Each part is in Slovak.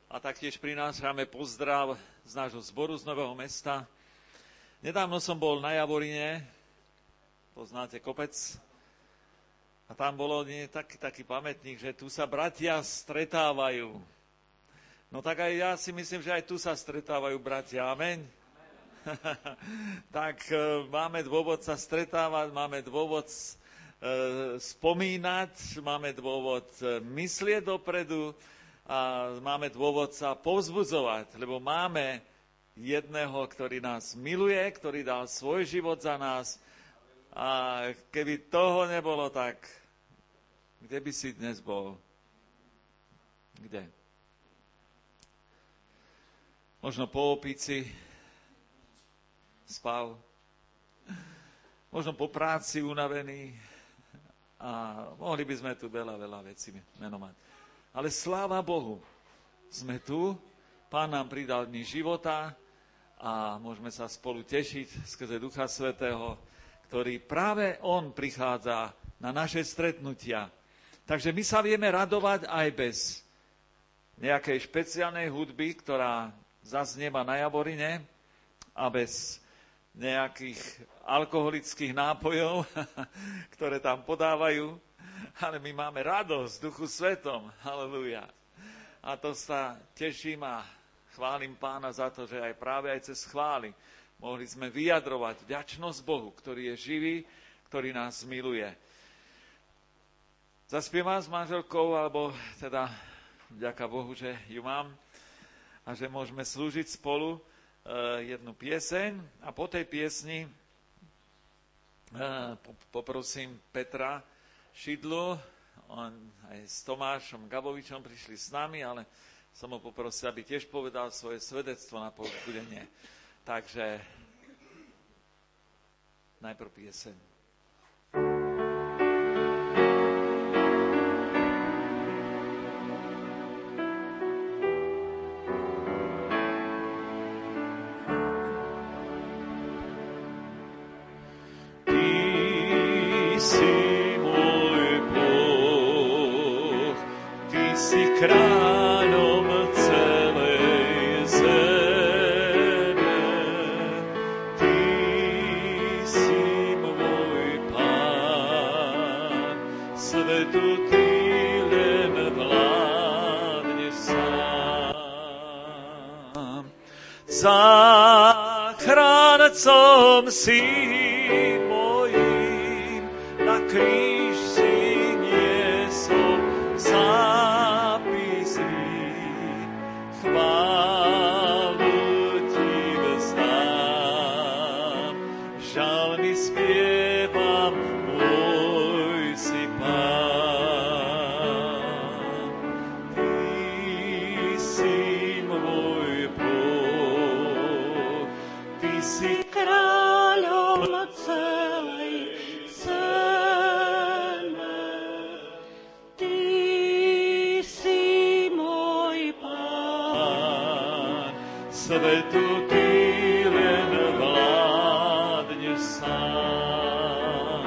a taktiež prinášame pozdrav z nášho zboru z Nového Mesta. Nedávno som bol na Javorine, poznáte kopec, a tam bolo taký pamätník, že tu sa bratia stretávajú. No tak aj ja si myslím, že aj tu sa stretávajú bratia. Amen. Tak máme dôvod sa stretávať, máme dôvod spomínať, máme dôvod myslieť dopredu a máme dôvod sa povzbudzovať, lebo máme jedného, ktorý nás miluje, ktorý dal svoj život za nás a keby toho nebolo, tak kde by si dnes bol? Kde? Možno po opici spal, možno po práci unavený a mohli by sme tu veľa vecí menovať. Ale sláva Bohu, sme tu, Pán nám pridal dni života a môžeme sa spolu tešiť skrze Ducha Svätého, ktorý práve On prichádza na naše stretnutia. Takže my sa vieme radovať aj bez nejakej špeciálnej hudby, ktorá zaznieva na Javorine a bez nejakých alkoholických nápojov, ktoré tam podávajú, ale my máme radosť v Duchu Svetom. Halelúja. A to sa teším a chválim Pána za to, že aj práve aj cez chvály mohli sme vyjadrovať vďačnosť Bohu, ktorý je živý, ktorý nás miluje. Zaspievam s manželkou, alebo teda vďaka Bohu, že ju mám a že môžeme slúžiť spolu jednu pieseň a po tej piesni poprosím Petra Šidlu, on aj s Tomášom Gabovičom prišli s nami, ale som ho poprosil, aby tiež povedal svoje svedectvo na povzbudenie. Takže najprv pieseň. Kráľom celej zeme, Ty si môj Pán, svetu Ty len vládneš sám. Záchrancom si mojím, na kríž si niesol chválu Ti vzdám, žalmy spievam, môj si Pán. Ty si môj Boh, Ty si kráľom celej zeme, Ty si môj Pán, svetu Ty len vládneš sám.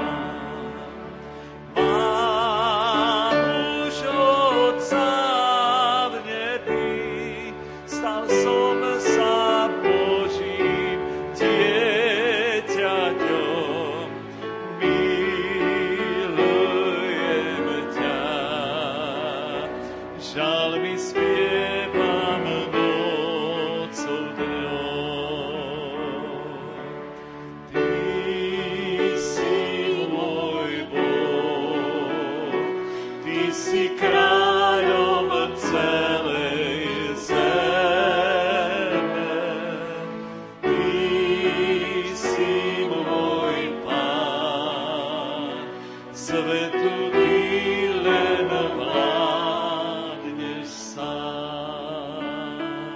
Mám už Otca v nebi, stal som sa Božím dieťaťom, milujem ťa, žalmy spievam nocou dňou. Ty si môj Boh, Ty si kráľom celej zeme, Ty si môj Pán, svetu Ty len vládneš sám.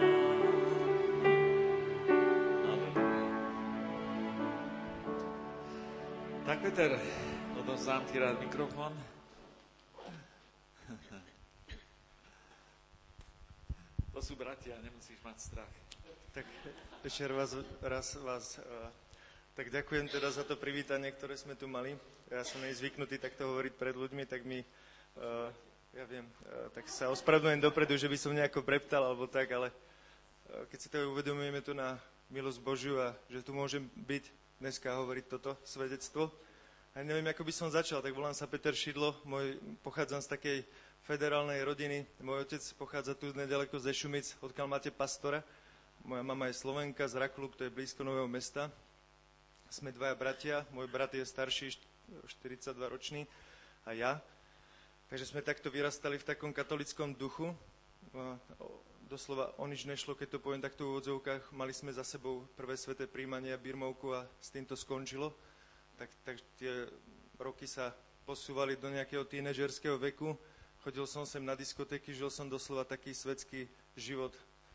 Tak Peter, odovzdám ti rád mikrofón. To sú bratia, nemusíš mať strach. Tak ešte raz vás tak ďakujem teda za to privítanie, ktoré sme tu mali. Ja som nej zvyknutý takto hovoriť pred ľuďmi, tak mi Ja viem, tak sa ospravedlňujem dopredu, že by som nejako preptal alebo tak, ale keď si to uvedomujeme tu na milosť Božiu a že tu môžem byť dneska hovoriť toto svedectvo. A neviem, ako by som začal, tak volám sa Peter Šidlo, pochádzam z takej federálnej rodiny. Môj otec pochádza tu nedaleko ze Šumic, odkiaľ máte pastora. Moja mama je Slovenka z Rakluk, to je blízko Nového Mesta. Sme dvaja bratia, môj brat je starší, 42 ročný a ja. Takže sme takto vyrastali v takom katolickom duchu. Doslova o nič nešlo, keď to poviem takto v úvodzovkách. Mali sme za sebou prvé sväté príjmanie a birmovku a s tým to skončilo. Tak tie roky sa posúvali do nejakého tínedžerského veku. Chodil som sem na diskotéky, žil som doslova taký svetský život.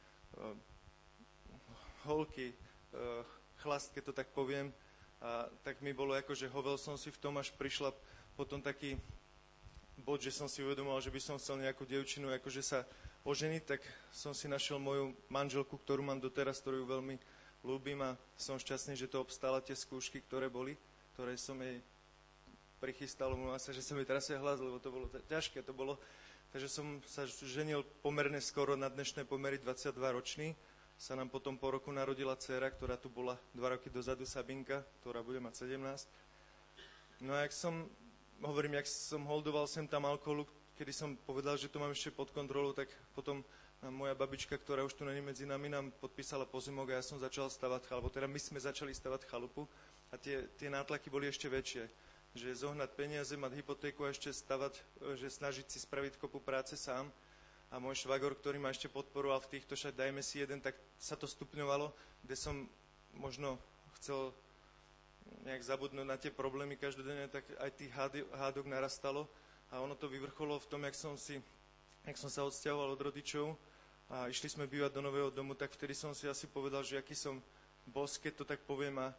Holky, chlast, keď to tak poviem. A tak mi bolo ako, že hovel som si v tom, až prišla potom taký bod, že som si uvedomoval, že by som chcel nejakú dievčinu akože sa oženiť, tak som si našiel moju manželku, ktorú mám doteraz, ktorú veľmi ľúbim a som šťastný, že to obstála tie skúšky, ktoré som jej prichystal. Môžem sa, že som jej trasia hlas, lebo to bolo ťažké, to bolo. Takže som sa ženil pomerne skoro na dnešné pomery, 22-ročný. Sa nám potom po roku narodila dcéra, ktorá tu bola 2 roky dozadu, Sabinka, ktorá bude mať 17. No a jak som holdoval sem tam alkoholu, kedy som povedal, že to mám ešte pod kontrolou, tak potom moja babička, ktorá už tu není medzi nami, nám podpísala pozemok a ja som začal stavať chalupu. Teda my sme začali stavať chalupu a tie nátlaky boli ešte väčšie. Že zohnať peniaze, mať hypotéku a ešte stavať, že snažiť si spraviť kopu práce sám. A môj švagor, ktorý ma ešte podporoval v týchto, však dajme si jeden, tak sa to stupňovalo, kde som možno chcel nejak zabudnúť na tie problémy každodenne, tak aj tých hádok narastalo a ono to vyvrcholo v tom, jak som sa odsťahoval od rodičov a išli sme bývať do nového domu, tak vtedy som si asi povedal, že aký som boss, keď to tak poviem a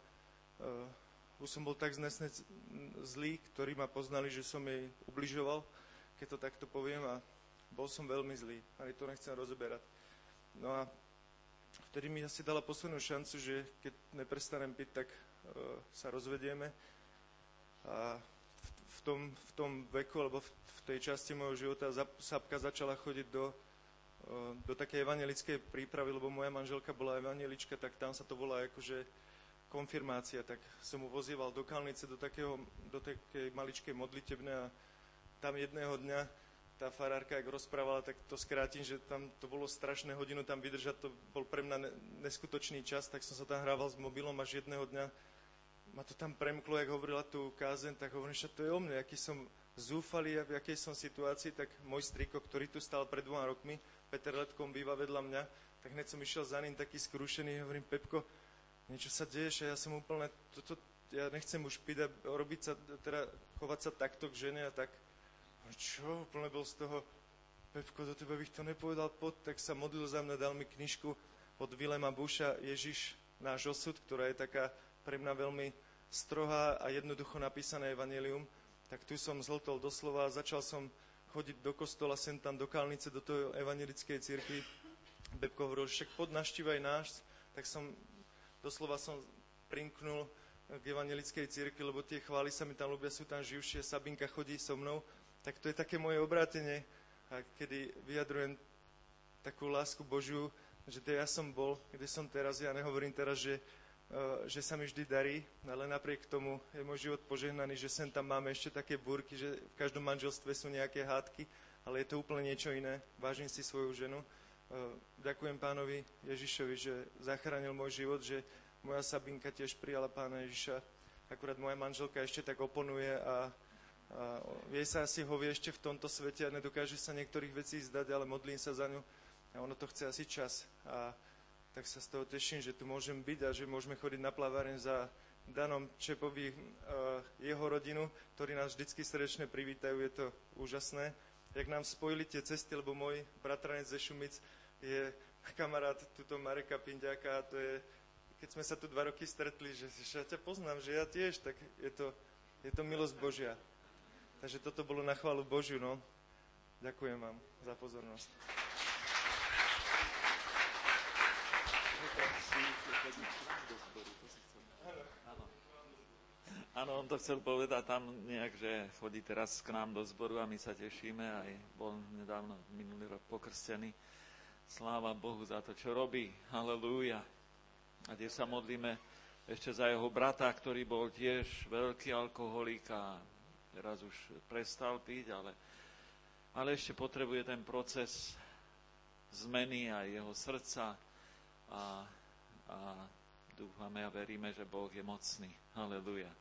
už som bol tak znesne zlý, ktorí ma poznali, že som jej ubližoval, keď to takto poviem a bol som veľmi zlý, ani to nechcem rozoberať. No a vtedy mi asi dala poslednú šancu, že keď neprestanem piť, tak sa rozvedieme. A v tom veku, alebo v tej časti môjho života Sapka začala chodiť do takej evanjelickej prípravy, lebo moja manželka bola evanjelička, tak tam sa to volá akože konfirmácia. Tak som mu vozieval do Kalnice, do takej maličkej modlitebnej a tam jedného dňa tá farárka, jak rozprávala, tak to skrátim, že tam to bolo strašné hodinu tam vydržať, to bol pre mňa neskutočný čas, tak som sa tam hrával s mobilom, až jedného dňa ma to tam premklo, jak hovorila tú kázeň, tak hovorím, že to je o mne, aký som zúfalý a v jakej som situácii, tak môj strýko, ktorý tu stál pred 2 rokmi, Peter Letkom býva vedľa mňa, tak hneď som išiel za ním taký skrušený, hovorím, Pepko, niečo sa deje, že ja som úplne, ja nechcem už piť a chovať sa takto k žene a tak. Čo, úplne bol z toho, Pepko, do teba bych to nepovedal, tak sa modlil za mňa, dal mi knižku od Vilema Busha Ježiš, náš osud, ktorá je taká pre mňa veľmi strohá a jednoducho napísané evanjelium. Tak tu som zhltol doslova a začal som chodiť do kostola, sem tam do Kalnice, do toho evanjelickej cirkvi. Pepko hovoril, však poď naštívaj náš, tak doslova som prinknul k evanjelickej cirkvi, lebo tie chvály sa mi tam ľúbia, sú tam živšie, Sabinka chodí so mnou. Tak to je také moje obrátenie, a kedy vyjadrujem takú lásku Božiu, že ja som bol, kde som teraz, ja nehovorím teraz, že sa mi vždy darí, ale napriek tomu je môj život požehnaný, že sem tam máme ešte také búrky, že v každom manželstve sú nejaké hádky, ale je to úplne niečo iné. Vážim si svoju ženu. Ďakujem pánovi Ježišovi, že zachránil môj život, že moja Sabinka tiež prijala pána Ježiša. Akurát moja manželka ešte tak oponuje a jej sa asi hovie ešte v tomto svete a nedokáže sa niektorých vecí zdať, ale modlím sa za ňu a ono to chce asi čas. A tak sa z toho teším, že tu môžem byť a že môžeme chodiť na plaváreň za Danom Čepovi, jeho rodinu, ktorí nás vždycky srdečne privítajú, je to úžasné. Jak nám spojili tie cesty, lebo môj bratranec ze Šumic je kamarát tuto Mareka Pinďáka a to je, keď sme sa tu 2 roky stretli, že ja ťa poznám, že ja tiež, tak je to milosť Božia. Takže toto bolo na chválu Božiu, no. Ďakujem vám za pozornosť. Áno, on to chcel povedať tam nejak, že chodí teraz k nám do zboru a my sa tešíme. Aj bol nedávno, minulý rok pokrstený. Sláva Bohu za to, čo robí. Halelúja. A kde sa modlíme ešte za jeho brata, ktorý bol tiež veľký alkoholik a teraz už prestal piť, ale ešte potrebuje ten proces zmeny aj jeho srdca a dúfame a veríme, že Boh je mocný. Halelúja.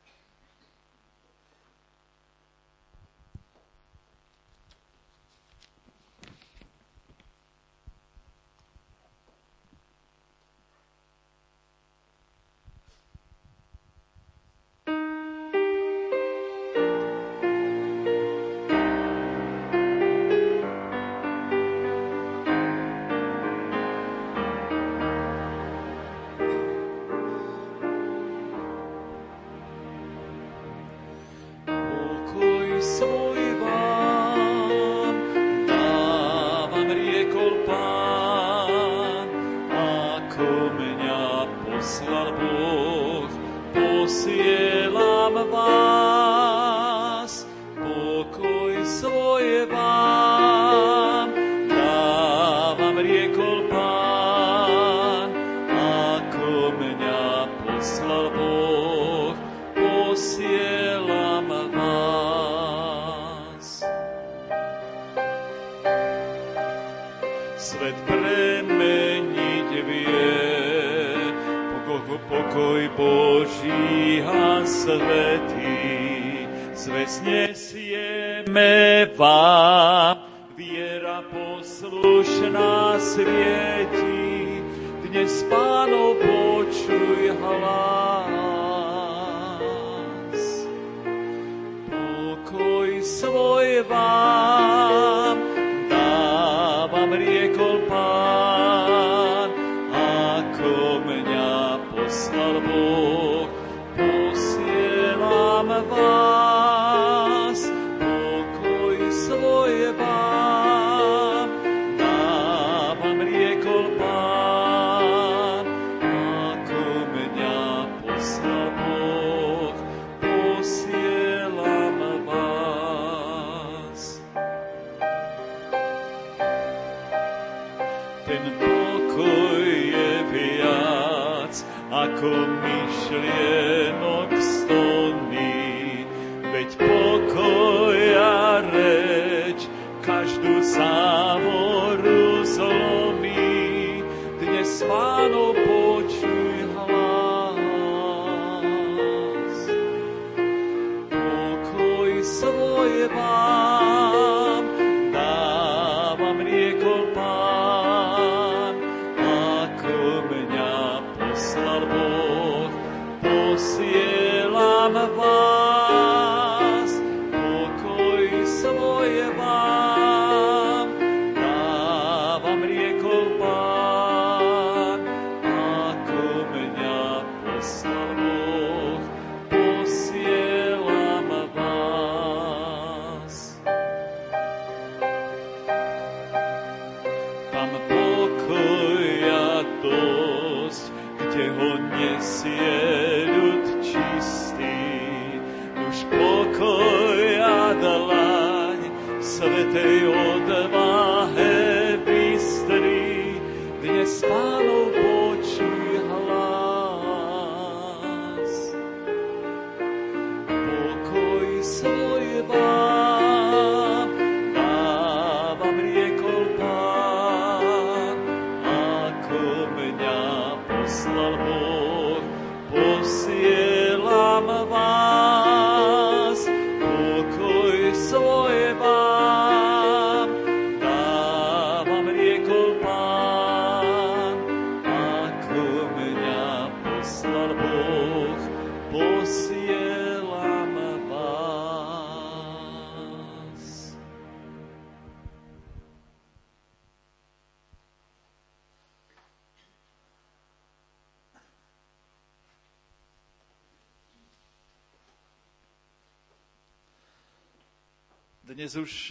Dnes už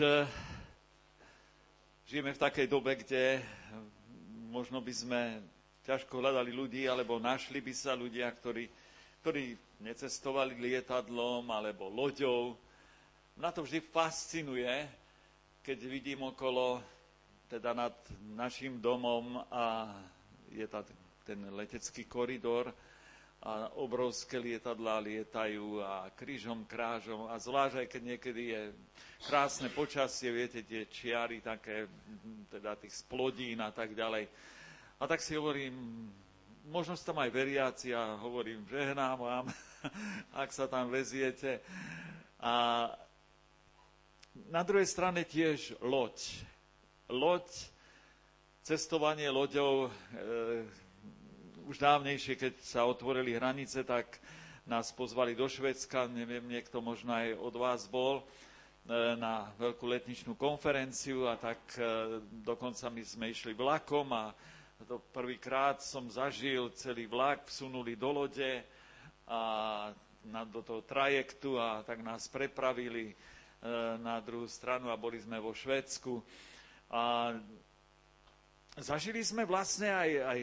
žijeme v takej dobe, kde možno by sme ťažko hľadali ľudí, alebo našli by sa ľudia, ktorí ktorí necestovali lietadlom alebo loďou. Mňa to vždy fascinuje, keď vidím okolo, teda nad našim domom a je ten letecký koridor a obrovské lietadlá lietajú a krížom, krážom a zvlášť aj keď niekedy je krásne počasie, viete, tie čiary také, teda tých splodín a tak ďalej. A tak si hovorím, možno sú tam aj veriaci a hovorím, žehnám vám, ak sa tam veziete. A na druhej strane tiež loď. Loď, cestovanie loďou, už dávnejšie, keď sa otvorili hranice, tak nás pozvali do Švédska, neviem, niekto možno aj od vás bol, na veľkú letničnú konferenciu a tak dokonca my sme išli vlakom a to prvýkrát som zažil celý vlak, vsunuli do lode a do toho trajektu a tak nás prepravili na druhú stranu a boli sme vo Švédsku. A zažili sme vlastne aj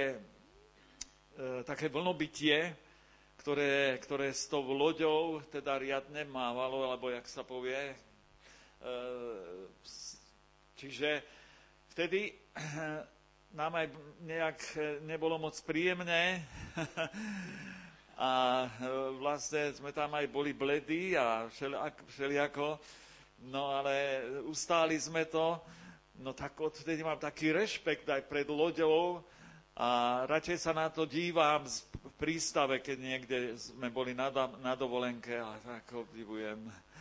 také vlnobytie, ktoré s tou loďou teda riadne mávalo, alebo jak sa povie. Čiže vtedy nám aj nejak nebolo moc príjemné a vlastne sme tam aj boli bledí a všelijako, no ale ustáli sme to, no tak odtedy mám taký rešpekt aj pred loďou a radšej sa na to dívam v prístave, keď niekde sme boli na dovolenke a tak obdivujem.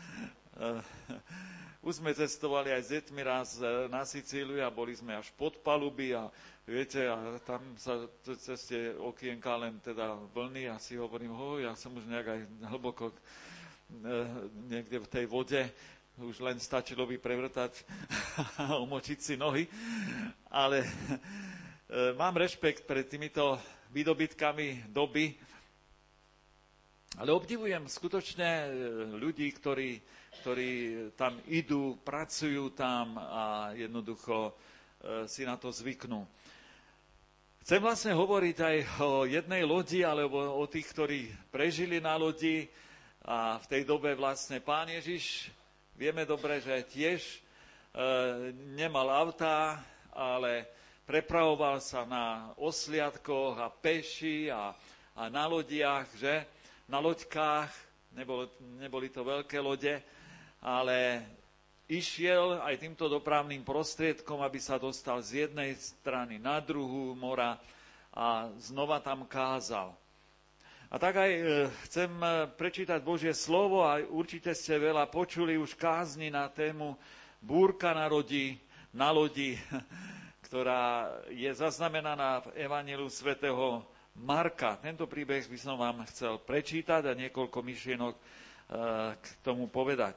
Už sme cestovali aj s deťmi raz na Sicíliu a boli sme až pod paluby a viete, a tam sa cez tie okienka len teda vlny a si hovorím, ja som už nejak aj hlboko niekde v tej vode, už len stačilo by prevrtať a umočiť si nohy, ale mám rešpekt pred týmito výdobytkami doby, ale obdivujem skutočne ľudí, ktorí tam idú, pracujú tam a jednoducho si na to zvyknú. Chcem vlastne hovoriť aj o jednej lodi, alebo o tých, ktorí prežili na lodi a v tej dobe vlastne Pán Ježiš, vieme dobre, že tiež nemal autá, ale prepravoval sa na osliadkoch a peši a na lodiach, že? Na loďkách, neboli to veľké lode, ale išiel aj týmto dopravným prostriedkom, aby sa dostal z jednej strany na druhú mora a znova tam kázal. A tak aj chcem prečítať Božie slovo a určite ste veľa počuli už kázni na tému búrka na lodi, ktorá je zaznamenaná v Evanjeliu svätého Marka. Tento príbeh by som vám chcel prečítať a niekoľko myšlienok k tomu povedať.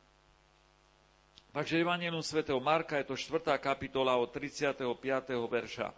Takže Evanjelium svätého Marka, je to 4. kapitola od 35. verša.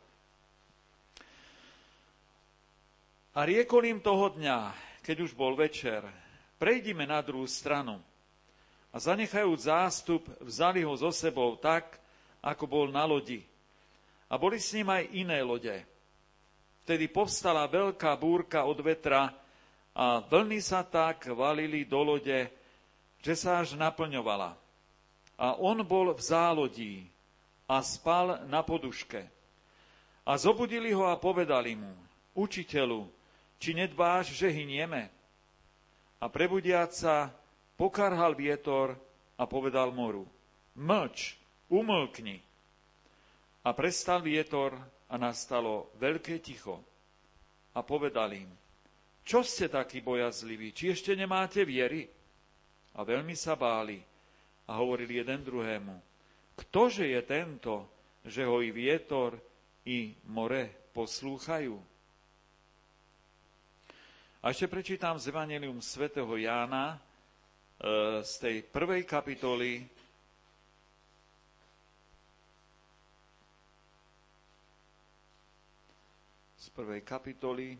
A riekol im toho dňa, keď už bol večer, prejdime na druhú stranu. A zanechajúc zástup, vzali ho so sebou tak, ako bol na lodi. A boli s ním aj iné lode. Vtedy povstala veľká búrka od vetra a vlny sa tak valili do lode, že sa až naplňovala. A on bol v zálodí a spal na poduške. A zobudili ho a povedali mu, učiteľu, či nedbáš, že hynieme? A prebudiac sa, pokarhal vietor a povedal moru, mlč, umlkni. A prestal vietor a nastalo veľké ticho. A povedal im, čo ste takí bojazliví, či ešte nemáte viery? A veľmi sa báli a hovorili jeden druhému, ktože je tento, že ho i vietor, i more poslúchajú? A ešte prečítam z Evanjelium svätého Jána z tej 1. kapitoly, z 1. kapitoly,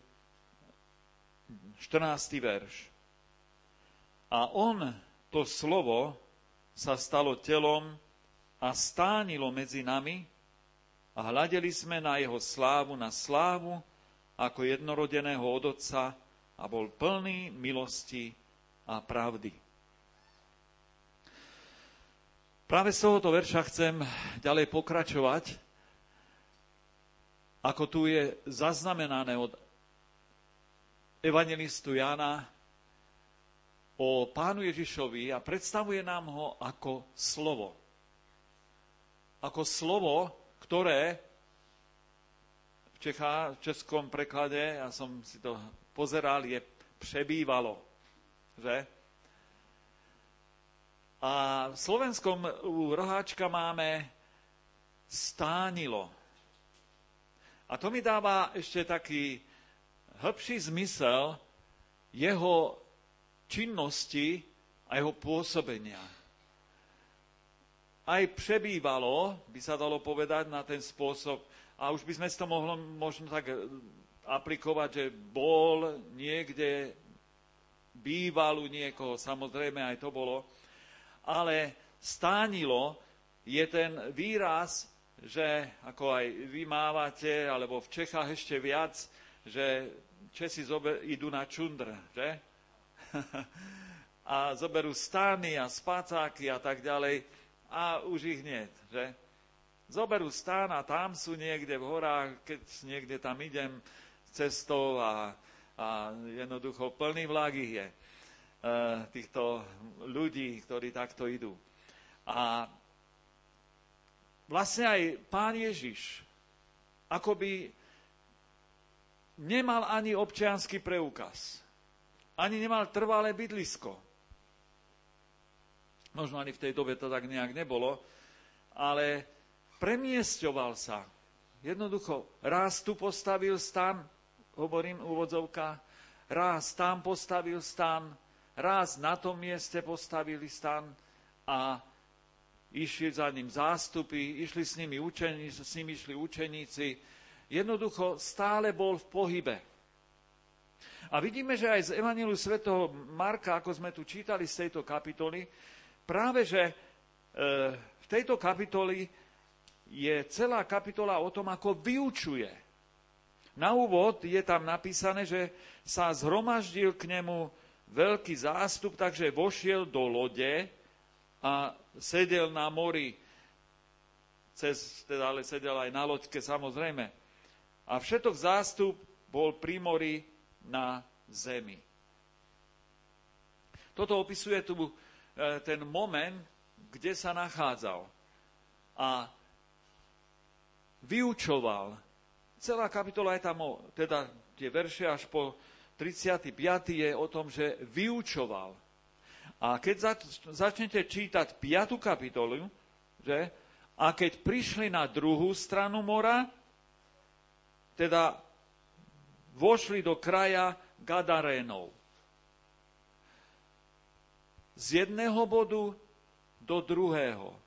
14. verš. A on, to slovo, sa stalo telom a stánilo medzi nami a hľadeli sme na jeho slávu, na slávu ako jednorodeného od Otca, a bol plný milosti a pravdy. Práve z tohoto verša chcem ďalej pokračovať, ako tu je zaznamenané od evangelistu Jána o Pánu Ježišovi a predstavuje nám ho ako slovo. Ako slovo, ktoré v českom preklade, ja som si to pozeral, je prebývalo. Že? A v slovenskom u roháčka máme stánilo. A to mi dáva ešte taký hĺbší zmysel jeho činnosti a jeho pôsobenia. Aj prebývalo, by sa dalo povedať na ten spôsob, a už by sme si to mohli možno tak aplikovať, že bol niekde, býval u niekoho, samozrejme aj to bolo, ale stánilo je ten výraz, že ako aj vy mávate, alebo v Čechách ešte viac, že Česi idú na čundr, že? A zoberú stány a spacáky a tak ďalej a už ich niet, že? Zoberú stán a tam sú niekde v horách, keď niekde tam idem cestou a jednoducho plný vlak ich je. Týchto ľudí, ktorí takto idú. A vlastne aj Pán Ježiš akoby nemal ani občiansky preukaz. Ani nemal trvalé bydlisko. Možno ani v tej dobe to tak nejak nebolo, ale premiesťoval sa. Jednoducho, raz tu postavil stan, hovorím úvodzovka, raz tam postavil stan, raz na tom mieste postavili stan a išli za ním zástupy, išli s nimi učeníci. Jednoducho stále bol v pohybe. A vidíme, že aj z Evanjeliu svätého Marka, ako sme tu čítali z tejto kapitoly, práve že v tejto kapitoli je celá kapitola o tom, ako vyučuje. Na úvod je tam napísané, že sa zhromaždil k nemu veľký zástup, takže vošiel do lode a sedel na mori. Ale sedel aj na loďke, samozrejme. A všetok zástup bol pri mori na zemi. Toto opisuje tu ten moment, kde sa nachádzal. A vyučoval. Celá kapitola je tam, teda tie verše až po 35. je o tom, že vyučoval. A keď začnete čítať 5. kapitolu, že, a keď prišli na druhú stranu mora, teda vošli do kraja Gadarénov. Z jedného bodu do druhého.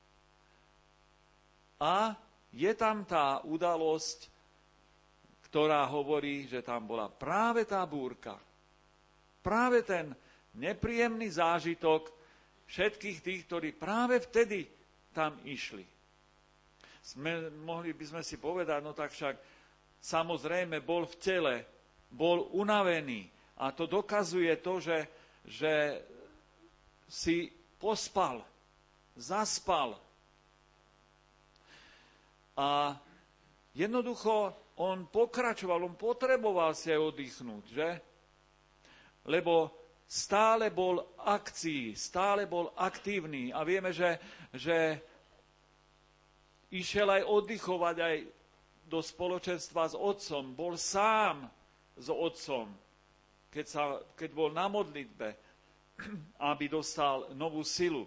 A je tam tá udalosť, ktorá hovorí, že tam bola práve tá búrka. Práve ten nepríjemný zážitok všetkých tých, ktorí práve vtedy tam išli. Mohli by sme si povedať, no tak však samozrejme bol v tele, bol unavený a to dokazuje to, že si pospal, zaspal. A jednoducho on pokračoval, on potreboval si aj oddychnúť, že? Lebo stále bol akcií, stále bol aktívny a vieme, že išiel aj oddychovať aj do spoločenstva s otcom, bol sám s otcom, keď bol na modlitbe, aby dostal novú silu.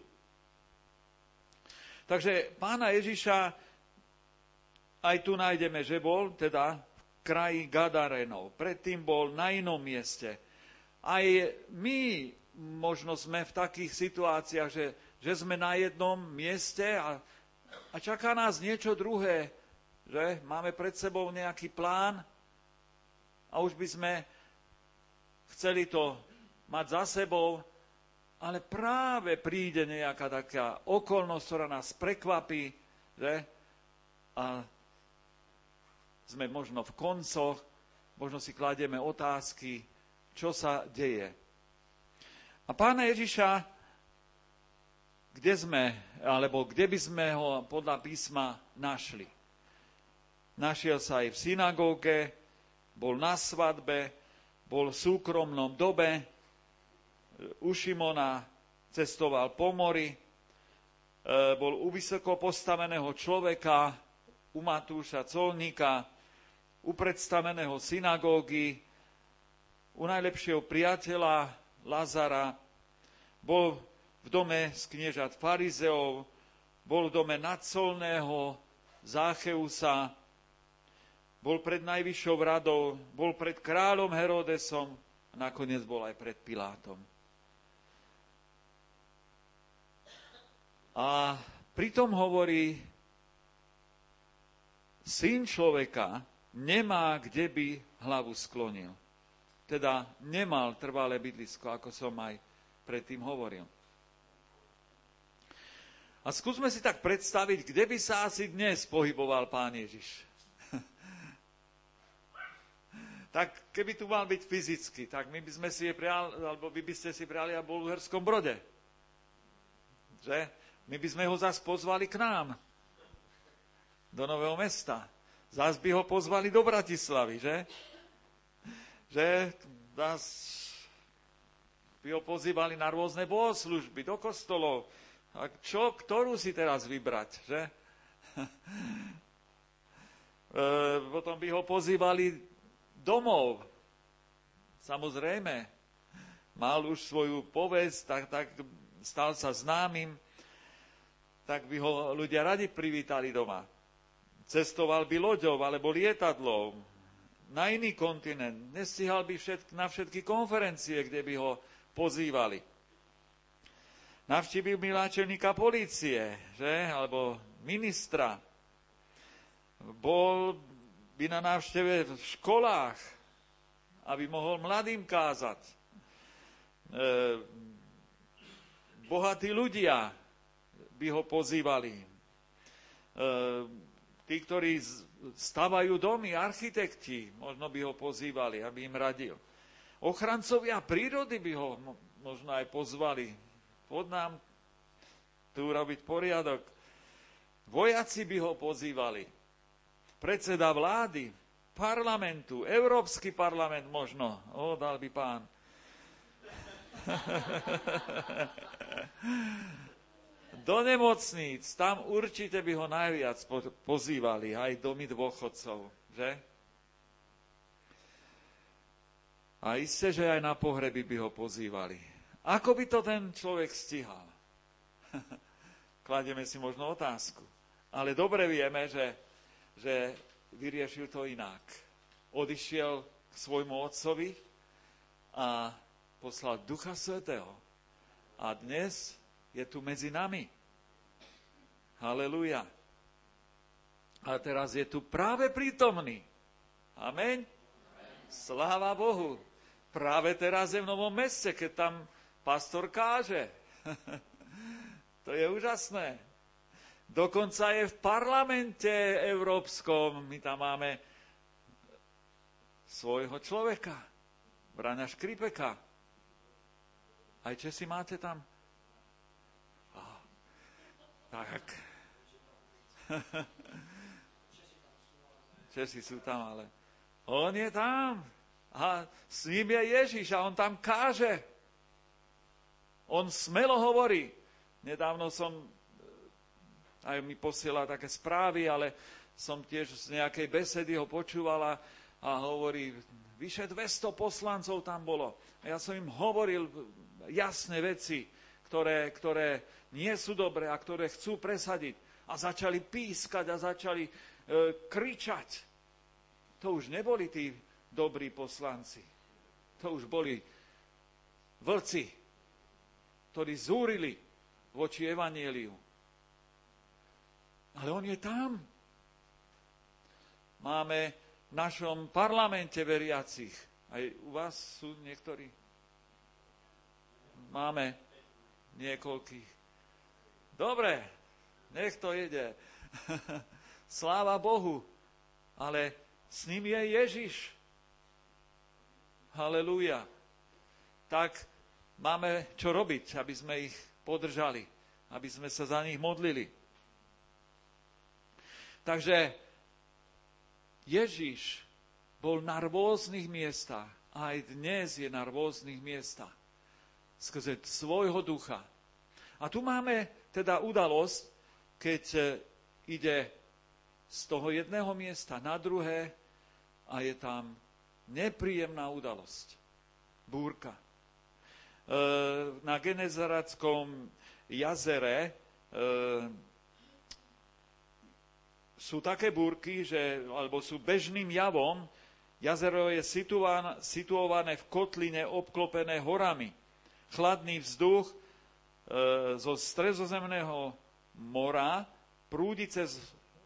Takže Pána Ježiša aj tu nájdeme, že bol teda v kraji Gadarénov. Predtým bol na inom mieste. Aj my možno sme v takých situáciách, že sme na jednom mieste a čaká nás niečo druhé. Že? Máme pred sebou nejaký plán a už by sme chceli to mať za sebou, ale práve príde nejaká taká okolnosť, ktorá nás prekvapí, že? A sme možno v koncoch, možno si kladieme otázky čo sa deje. A Pána Ježiša, kde by sme ho podľa písma našli? Našiel sa aj v synagóge, bol na svadbe, bol v súkromnom dobe, u Šimona cestoval po mori, bol u vysoko postaveného človeka, u Matúša colníka, u predstaveného synagógy, u najlepšieho priateľa Lazara, bol v dome z kniežat farizeov, bol v dome nadcolného Zácheusa, bol pred najvyššou radou, bol pred kráľom Herodesom a nakoniec bol aj pred Pilátom. A pritom hovorí, Syn človeka nemá, kde by hlavu sklonil. Teda nemal trvalé bydlisko, ako som aj predtým hovoril. A skúsme si tak predstaviť, kde by sa asi dnes pohyboval Pán Ježiš. Tak keby tu mal byť fyzicky, tak my by sme si prijali, alebo vy by ste si prijali a bol v Uherskom Brode. Že? My by sme ho zas pozvali k nám. Do Nového Mesta. Zas by ho pozvali do Bratislavy, že? Že zas by ho pozývali na rôzne bohoslužby, do kostolov. A ktorú si teraz vybrať, že? Potom by ho pozývali domov. Samozrejme, mal už svoju povesť, tak stal sa známym, tak by ho ľudia radi privítali doma. Cestoval by loďou alebo lietadlom na iný kontinent. Nestihal by na všetky konferencie, kde by ho pozývali. Navštívil by náčelníka polície, že? Alebo ministra. Bol by na návšteve v školách, aby mohol mladým kázať. Bohatí ľudia by ho pozývali. Tí, ktorí stavajú domy, architekti, možno by ho pozývali, aby im radil. Ochrancovia prírody by ho možno aj pozvali. Poď nám tu urobiť poriadok. Vojaci by ho pozývali. Predseda vlády, parlamentu, Európsky parlament možno. Dal by Pán. Do nemocníc, tam určite by ho najviac pozývali, aj domy dôchodcov, že? A isté, že aj na pohreby by ho pozývali. Ako by to ten človek stíhal? Kladieme si možno otázku. Ale dobre vieme, že vyriešil to inak. Odišiel k svojmu otcovi a poslal Ducha Svätého. A dnes je tu medzi nami. Halelúja. A teraz je tu práve prítomný. Amen. Sláva Bohu. Práve teraz je v Novom Meste, keď tam pastor káže. To je úžasné. Dokonca je v parlamente európskom. My tam máme svojho človeka. Braňa Škripeka. Aj Česi máte tam? Tak. Česi sú tam, ale on je tam. A s ním je Ježiš a on tam káže. On smelo hovorí. Nedávno aj mi posielal také správy, ale som tiež z nejakej besedy ho počúvala a hovorí, vyše 200 poslancov tam bolo. A ja som im hovoril jasné veci, ktoré nie sú dobré a ktoré chcú presadiť. A začali pískať a začali kričať. To už neboli tí dobrí poslanci. To už boli vlci, ktorí zúrili voči evanjeliu. Ale on je tam. Máme v našom parlamente veriacich. Aj u vás sú niektorí? Máme niekoľkých. Dobre, nech to ide. Sláva Bohu. Ale s ním je Ježiš. Halelúja. tak máme čo robiť, aby sme ich podržali, aby sme sa za nich modlili. Takže Ježiš bol na rôznych miestach a aj dnes je na rôznych miestach skrze svojho ducha. A tu máme teda udalosť, keď ide z toho jedného miesta na druhé a je tam nepríjemná udalosť. Búrka. Na Genezaratskom jazere sú také búrky, alebo sú bežným javom. Jazero je situované v kotline obklopené horami. Chladný vzduch zo Stredozemného mora prúdi cez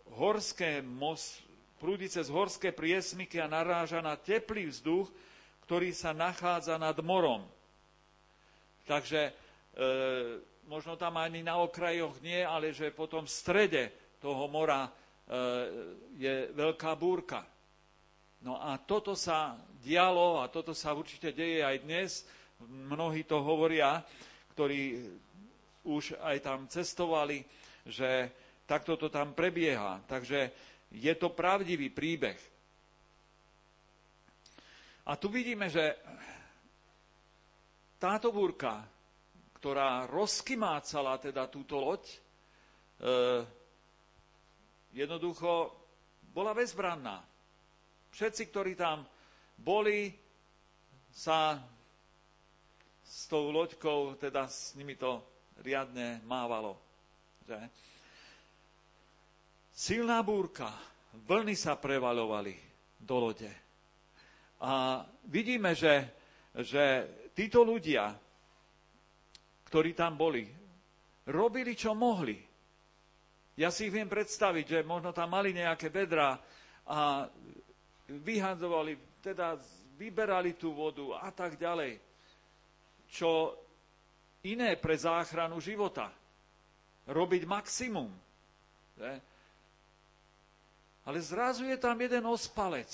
horské priesmyky a naráža na teplý vzduch, ktorý sa nachádza nad morom. Takže možno tam ani na okrajoch nie, ale že potom v strede toho mora je veľká búrka. No a toto sa dialo a toto sa určite deje aj dnes. Mnohí to hovoria, ktorí už aj tam cestovali, že takto to tam prebieha. Takže je to pravdivý príbeh. A tu vidíme, že táto búrka, ktorá rozkymácala teda túto loď, jednoducho bola bezbranná. Všetci, ktorí tam boli, sa s tou loďkou, teda s nimi to riadne mávalo. Že? Silná búrka, vlny sa prevaľovali do lode. A vidíme, že títo ľudia, ktorí tam boli, robili, čo mohli. Ja si ich viem predstaviť, že možno tam mali nejaké vedrá a vyhadzovali, teda vyberali tú vodu a tak ďalej. Čo iné pre záchranu života. Robiť maximum. Ne? Ale zrazu je tam jeden ospalec.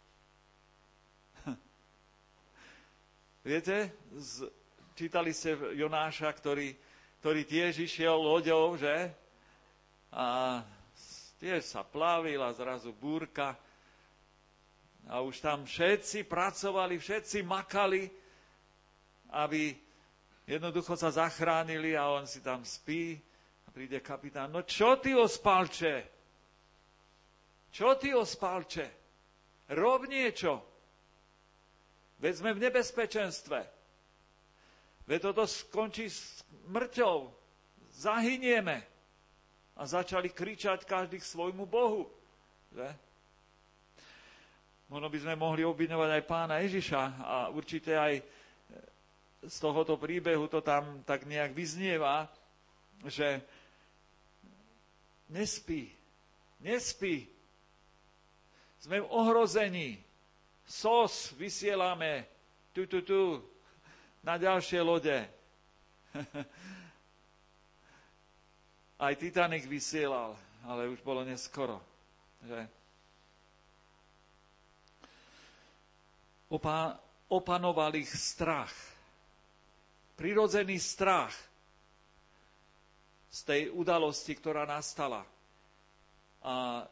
Viete, čítali ste Jonáša, ktorý tiež išiel loďou, že? A tiež sa plavil a zrazu búrka. A už tam všetci pracovali, všetci makali, aby jednoducho sa zachránili a on si tam spí. A príde kapitán, no čo ty ospalče? Čo ty ospalče? Rob niečo. Veď sme v nebezpečenstve. Veď toto skončí smrťou. Zahynieme. A začali kričať každý k svojmu Bohu. Že? Možno by sme mohli obviňovať aj pána Ježiša a určite aj z tohoto príbehu to tam tak nejak vyznieva, že nespí. Sme v ohrození. SOS vysielame tu na ďalšie lode. Aj Titanic vysielal, ale už bolo neskoro. Že? Opanoval ich strach. Prirodzený strach z tej udalosti, ktorá nastala. A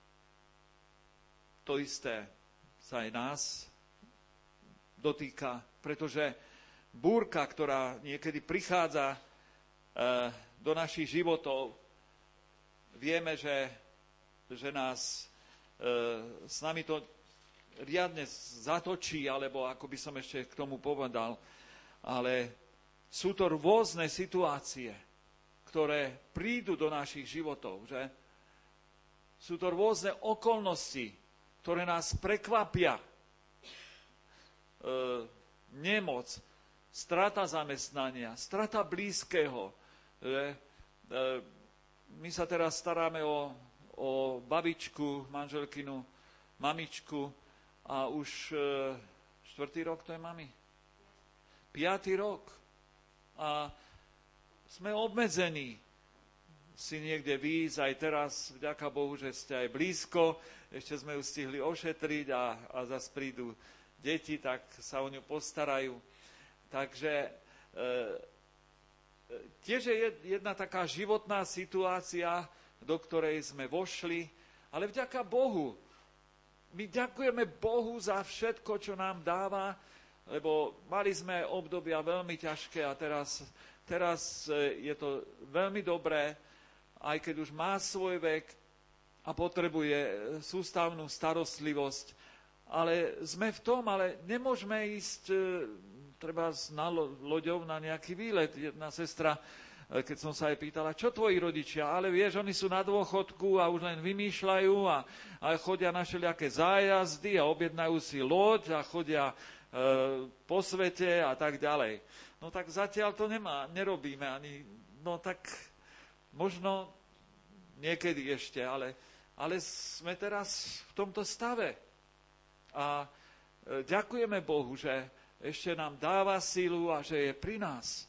to isté sa aj nás dotýka, pretože búrka, ktorá niekedy prichádza do našich životov, vieme, že nás s nami to riadne zatočí, alebo ako by som ešte k tomu povedal, ale sú to rôzne situácie, ktoré prídu do našich životov, že? Sú to rôzne okolnosti, ktoré nás prekvapia. Nemoc, strata zamestnania, strata blízkeho. My sa teraz staráme o babičku, manželkinu, mamičku a už 4. rok to je mami? 5. rok. A sme obmedzení si niekde výjsť aj teraz, vďaka Bohu, že ste aj blízko, ešte sme ju stihli ošetriť a zase prídu deti, tak sa o ňu postarajú. Takže tiež je jedna taká životná situácia, do ktorej sme vošli, ale vďaka Bohu. My ďakujeme Bohu za všetko, čo nám dáva, lebo mali sme obdobia veľmi ťažké a teraz je to veľmi dobré, aj keď už má svoj vek a potrebuje sústavnú starostlivosť. Ale sme v tom, ale nemôžeme ísť treba na loďou na nejaký výlet. Jedna sestra, keď som sa jej pýtala, čo tvoji rodičia? Ale vieš, oni sú na dôchodku a už len vymýšľajú a chodia na všelijaké zájazdy a objednajú si loď a chodia po svete a tak ďalej. No tak zatiaľ to nerobíme ani, no tak možno niekedy ešte, ale sme teraz v tomto stave. A ďakujeme Bohu, že ešte nám dáva silu a že je pri nás.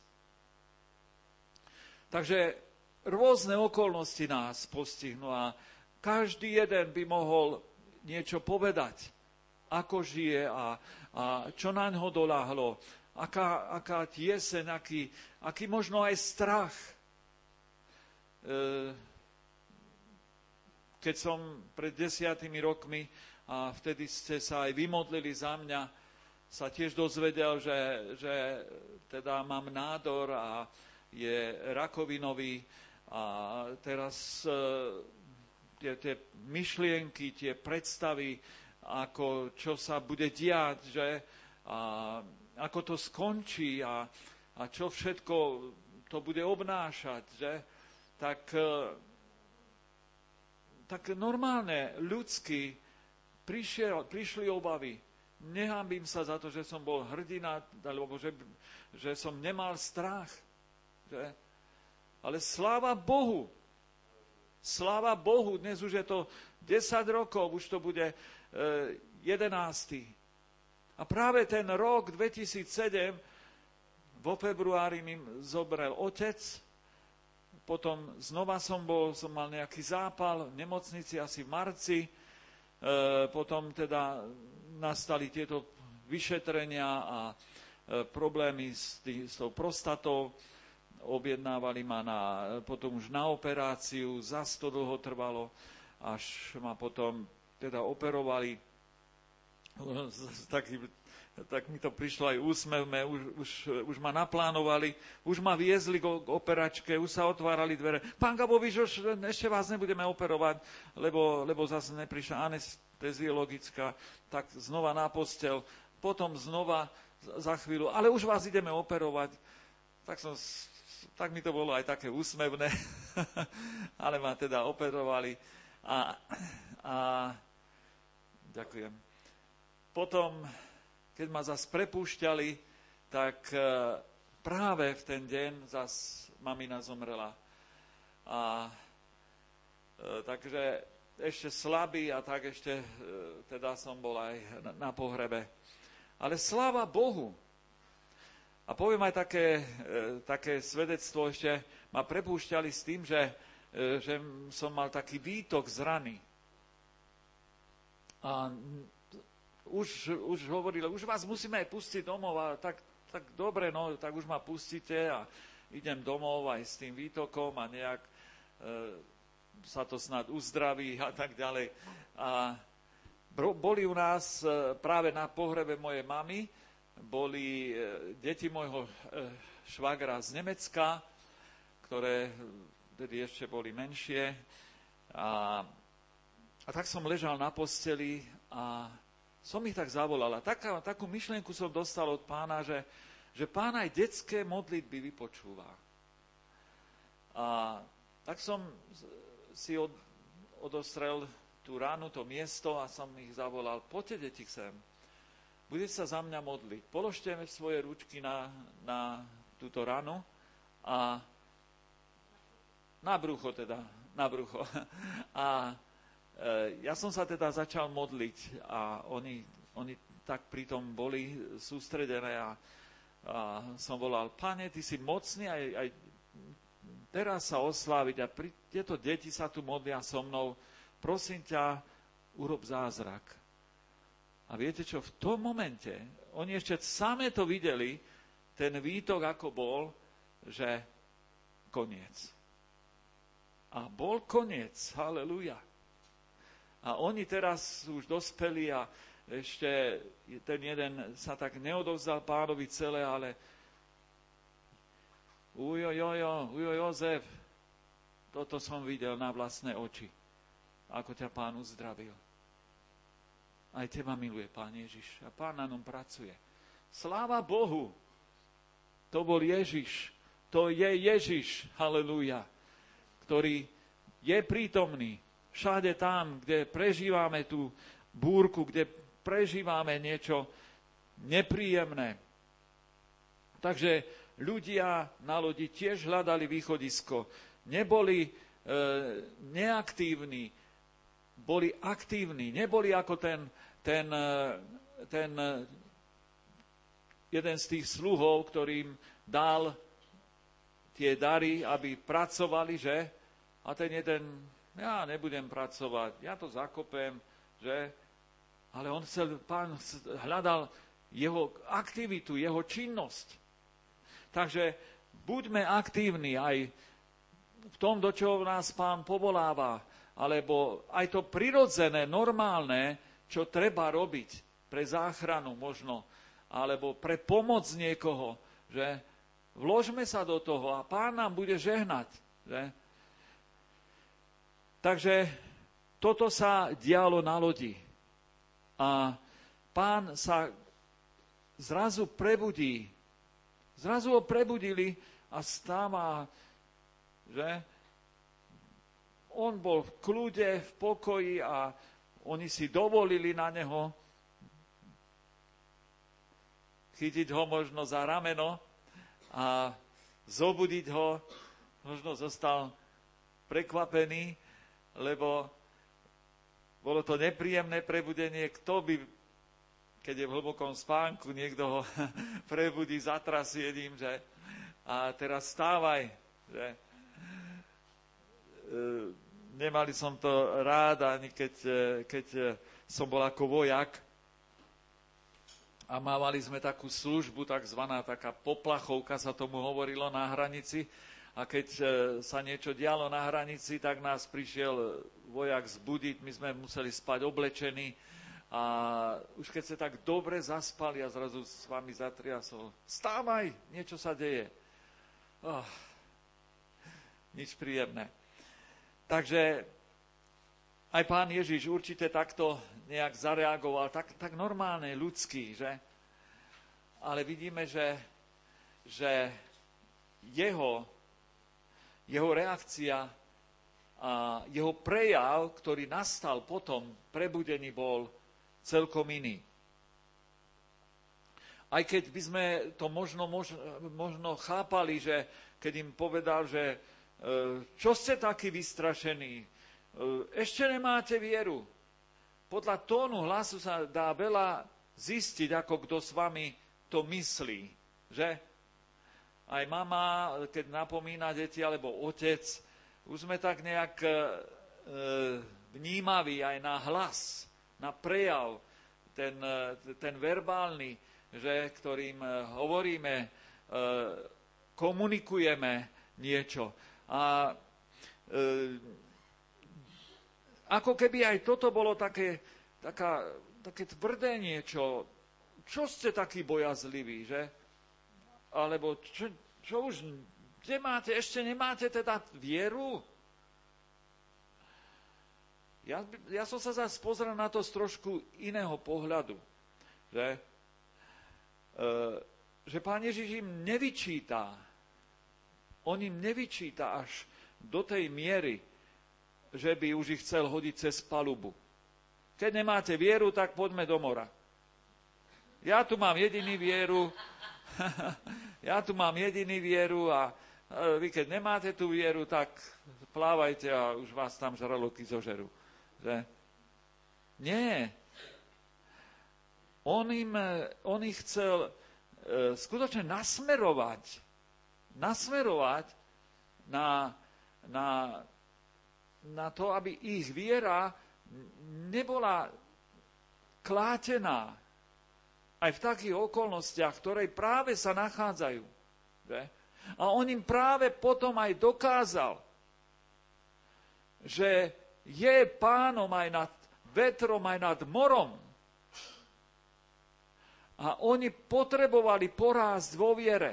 Takže rôzne okolnosti nás postihnú a každý jeden by mohol niečo povedať, ako žije a čo na ňo doľahlo, aká tieseň, aký možno aj strach. Keď som pred 10 rokmi, a vtedy ste sa aj vymodlili za mňa, sa tiež dozvedel, že teda mám nádor a je rakovinový a teraz tie myšlienky, tie predstavy, čo sa bude diať, že a ako to skončí a čo všetko to bude obnášať, že tak normálne, ľudsky prišli obavy. Nehanbím sa za to, že som bol hrdina, alebo že som nemal strach. Že? Ale sláva Bohu. Sláva Bohu, dnes už je to 10 rokov, už to bude 11. A práve ten rok 2007 vo februári mi zomrel otec, potom znova som mal nejaký zápal v nemocnici asi v marci, potom teda nastali tieto vyšetrenia a problémy s tou prostatou, objednávali ma potom už na operáciu, zas to dlho trvalo, až ma potom teda operovali. Tak mi to prišlo aj úsmevné, už ma naplánovali, už ma viezli k operačke, už sa otvárali dvere. Pán Gabovič, ešte vás nebudeme operovať, lebo zase neprišla anesteziologická, tak znova na posteľ, potom znova za chvíľu, ale už vás ideme operovať. Tak mi to bolo aj také úsmevné, ale ma teda operovali a ďakujem. Potom, keď ma zase prepúšťali, tak práve v ten deň zase mamina zomrela. Takže ešte slabý a tak ešte teda som bol aj na pohrebe. Ale sláva Bohu. A poviem aj také svedectvo, ešte ma prepúšťali s tým, že som mal taký výtok z rany. A už hovorili, už vás musíme aj pustiť domov, a tak dobre, no, tak už ma pustíte a idem domov aj s tým výtokom a nejak sa to snad uzdraví a tak ďalej. A boli u nás práve na pohrebe mojej mamy, boli deti môjho švagra z Nemecka, ktoré tedy ešte boli menšie. A tak som ležal na posteli a som ich tak zavolal. A takú myšlienku som dostal od Pána, že Pán aj detské modlitby vypočúva. A tak som si odostrel tú ránu, to miesto a som ich zavolal. Poďte, deti, sem. Budete sa za mňa modliť. Položte svoje ručky na túto ranu a na brucho. A ja som sa teda začal modliť a oni tak pritom boli sústredené a som volal, Pane, Ty si mocný aj teraz sa osláviť a tieto deti sa tu modlia so mnou, prosím ťa, urob zázrak. A viete čo, v tom momente, oni ešte samé to videli, ten výtok ako bol, že koniec. A bol koniec, haleluja. A oni teraz už dospeli a ešte ten jeden sa tak neodovzdal Pánovi celé, ale ujo Jozef, toto som videl na vlastné oči, ako ťa Pán uzdravil. Aj teba miluje Pán Ježiš a Pán na ňom pracuje. Sláva Bohu, to bol Ježiš, to je Ježiš, halelúja, ktorý je prítomný všade tam, kde prežívame tú búrku, kde prežívame niečo nepríjemné. Takže ľudia na lodi tiež hľadali východisko. Neboli neaktívni, boli aktívni. Neboli ako ten jeden z tých sluhov, ktorým dal tie dary, aby pracovali, že? A ten jeden, ja nebudem pracovať, ja to zakopem, že? Ale Pán hľadal jeho aktivitu, jeho činnosť. Takže buďme aktívni aj v tom, do čoho nás Pán povoláva, alebo aj to prirodzené, normálne, čo treba robiť pre záchranu možno, alebo pre pomoc niekoho, že vložme sa do toho a Pán nám bude žehnať. Že? Takže toto sa dialo na lodi. A Pán sa zrazu prebudí. Zrazu ho prebudili a stáva, že on bol v kľude, v pokoji a oni si dovolili na neho chytiť ho možno za rameno a zobudiť ho. Možno zostal prekvapený, lebo bolo to nepríjemné prebudenie. Kto by, keď je v hlbokom spánku, niekto ho prebudí zatrasiením, že a teraz stávaj, že nemali som to rád, ani keď som bol ako vojak a mávali sme takú službu, takzvaná taká poplachovka sa tomu hovorilo na hranici, a keď sa niečo dialo na hranici, tak nás prišiel vojak zbudiť, my sme museli spať oblečení a už keď ste tak dobre zaspali a zrazu s vami zatriasol, stávaj, niečo sa deje. Nič príjemné. Takže aj Pán Ježiš určite takto nejak zareagoval, tak normálne, ľudský, že? Ale vidíme, že jeho reakcia a jeho prejav, ktorý nastal potom prebudení, bol celkom iný. Aj keď by sme to možno chápali, že keď im povedal, že čo ste takí vystrašení, ešte nemáte vieru. Podľa tónu hlasu sa dá veľa zistiť, ako kto s vami to myslí, že? Aj mama, keď napomína deti, alebo otec, už sme tak nejak vnímaví aj na hlas, na prejav, ten verbálny, že, ktorým hovoríme, komunikujeme niečo. A ako keby aj toto bolo také tvrdé niečo, čo ste takí bojazliví, že? Alebo čo už, kde máte, ešte nemáte teda vieru? Ja som sa zase pozrel na to z trošku iného pohľadu, že Pán Ježiš im nevyčíta, on im nevyčíta až do tej miery, že by už ich chcel hodiť cez palubu. Keď nemáte vieru, tak poďme do mora. Ja tu mám jediný vieru a vy keď nemáte tú vieru, tak plávajte a už vás tam žraloky zožerú. Že? Nie. On ich chcel skutočne nasmerovať na to, aby ich viera nebola klátená, aj v takých okolnostiach, v ktorej práve sa nachádzajú. Že? A on im práve potom aj dokázal, že je pánom aj nad vetrom, aj nad morom. A oni potrebovali porásť vo viere.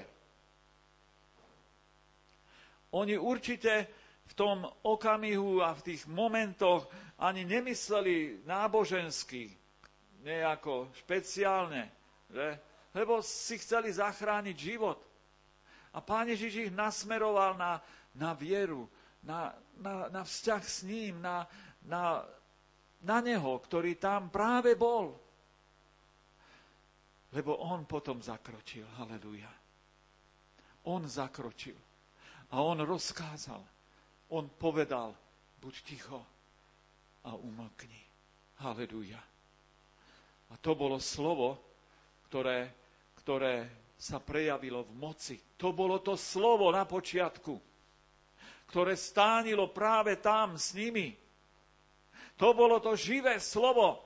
Oni určite v tom okamihu a v tých momentoch ani nemysleli nábožensky, nejako špeciálne, že? Lebo si chceli zachrániť život. A Pán Ježiš ich nasmeroval na vieru, na vzťah s ním, na neho, ktorý tam práve bol. Lebo on potom zakročil. Halelúja. On zakročil. A on rozkázal. On povedal, buď ticho a umlkni. Halelúja. A to bolo slovo, ktoré sa prejavilo v moci. To bolo to slovo na počiatku, ktoré stánilo práve tam s nimi. To bolo to živé slovo,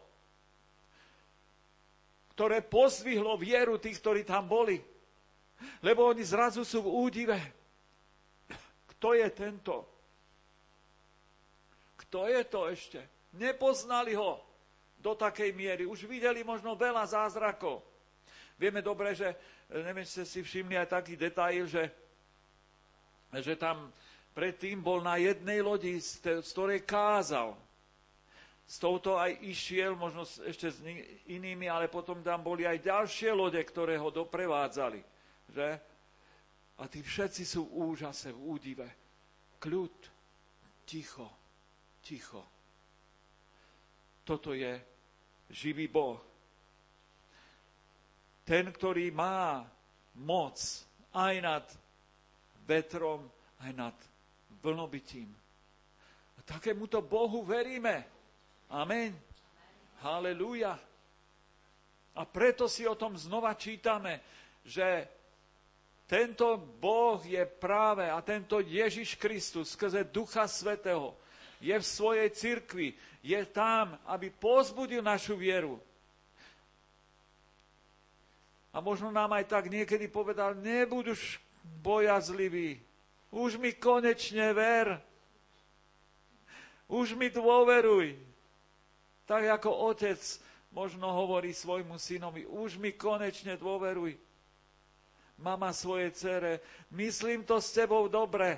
ktoré pozdvihlo vieru tých, ktorí tam boli. Lebo oni zrazu sú v údive. Kto je tento? Kto je to ešte? Nepoznali ho do takej miery. Už videli možno veľa zázrakov. Vieme dobre, že, neviem, ste si všimli aj taký detail, že tam predtým bol na jednej lodi, z ktorej kázal. S touto aj išiel, možno ešte s inými, ale potom tam boli aj ďalšie lode, ktoré ho doprevádzali. Že? A tí všetci sú v úžase, v údive. Kľud, ticho, ticho. Toto je živý Boh. Ten, ktorý má moc aj nad vetrom, aj nad vlnobytím. A takémuto Bohu veríme. Amen. Halelúja. A preto si o tom znova čítame, že tento Boh je práve, a tento Ježiš Kristus skrze Ducha Svätého je v svojej cirkvi, je tam, aby povzbudil našu vieru. A možno nám aj tak niekedy povedal, nebuď už bojazlivý, už mi konečne ver, už mi dôveruj. Tak ako otec možno hovorí svojmu synovi, už mi konečne dôveruj. Mama svojej dcere, myslím to s tebou dobre.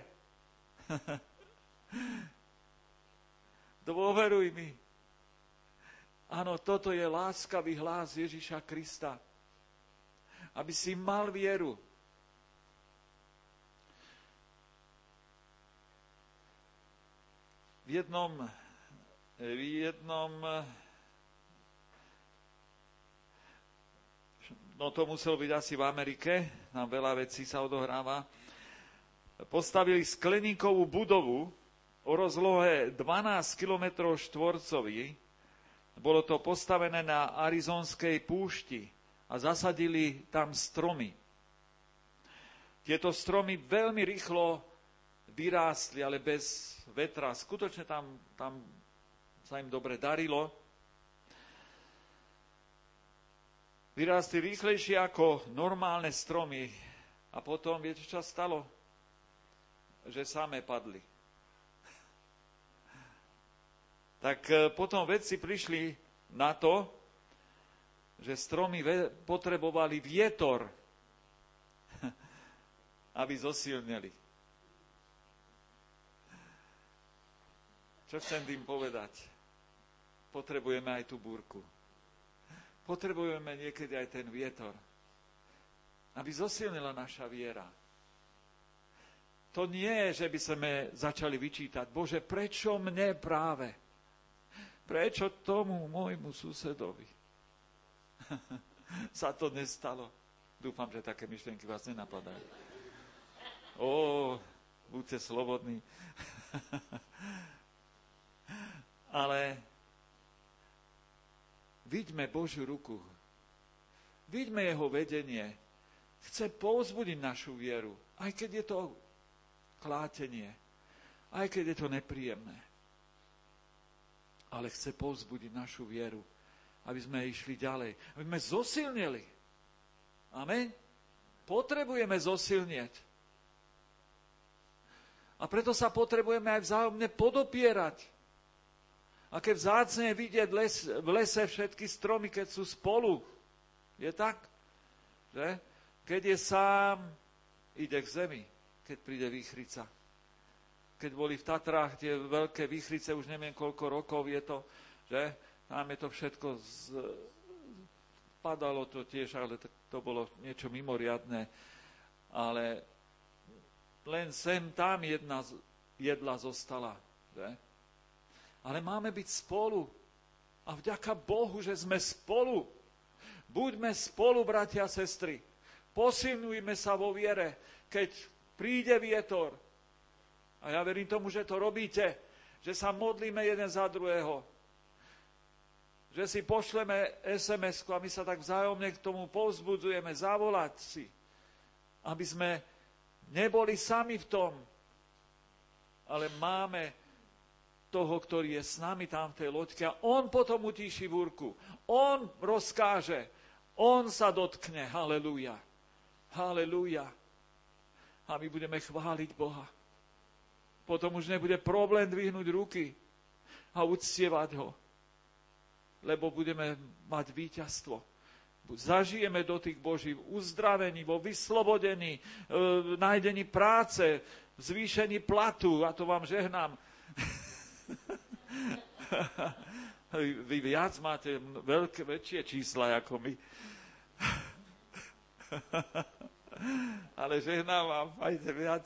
Dôveruj mi. Áno, toto je láskavý hlas Ježiša Krista. Aby si mal vieru. V jednom no to muselo byť asi v Amerike, tam veľa vecí sa odohráva, postavili skleníkovú budovu o rozlohe 12 km štvorcový. Bolo to postavené na arizonskej púšti a zasadili tam stromy. Tieto stromy veľmi rýchlo vyrástli, ale bez vetra. Skutočne tam sa im dobre darilo. Vyrástli rýchlejšie ako normálne stromy. A potom, viete, čo stalo? Že samé padli. Tak potom vedci prišli na to, že stromy potrebovali vietor, aby zosilneli. Čo chcem tým povedať? Potrebujeme aj tú búrku. Potrebujeme niekedy aj ten vietor, aby zosilnila naša viera. To nie je, že by sme začali vyčítať, Bože, prečo mne práve? Prečo tomu môjmu susedovi sa to nestalo? Dúfam, že také myšlienky vás nenapadajú. Buďte slobodní. Ale vidíme Božiu ruku. Vidíme jeho vedenie. Chce povzbudiť našu vieru, aj keď je to klátenie, aj keď je to nepríjemné. Ale chce povzbudiť našu vieru aby sme išli ďalej, aby sme zosilnili. Amen? Potrebujeme zosilnieť. A preto sa potrebujeme aj vzájomne podopierať. Aké vzácne je vidieť v lese všetky stromy, keď sú spolu. Je tak? Že? Keď je sám, ide k zemi, keď príde výchrica. Keď boli v Tatrách tie veľké výchrice, už neviem koľko rokov je to, že? Tam je to všetko, padalo to tiež, ale to bolo niečo mimoriadne. Ale len sem tam jedla zostala. Že? Ale máme byť spolu. A vďaka Bohu, že sme spolu. Buďme spolu, bratia a sestry. Posilňujme sa vo viere, keď príde vietor. A ja verím tomu, že to robíte. Že sa modlíme jeden za druhého. Že si pošleme SMS-ku a my sa tak vzájomne k tomu povzbudzujeme, zavolať si. Aby sme neboli sami v tom, ale máme toho, ktorý je s nami tam v tej loďke a on potom utíši búrku. On rozkáže. On sa dotkne. Halelúja. Halelúja. A my budeme chváliť Boha. Potom už nebude problém dvihnúť ruky a uctievať ho. Lebo budeme mať víťazstvo. Zažijeme dotyk Boží v uzdravení, vo vyslobodení, v nájdení práce, v zvýšení platu. A to vám žehnám. Vy viac máte väčšie čísla ako my. Ale žehnám vám, majte viac.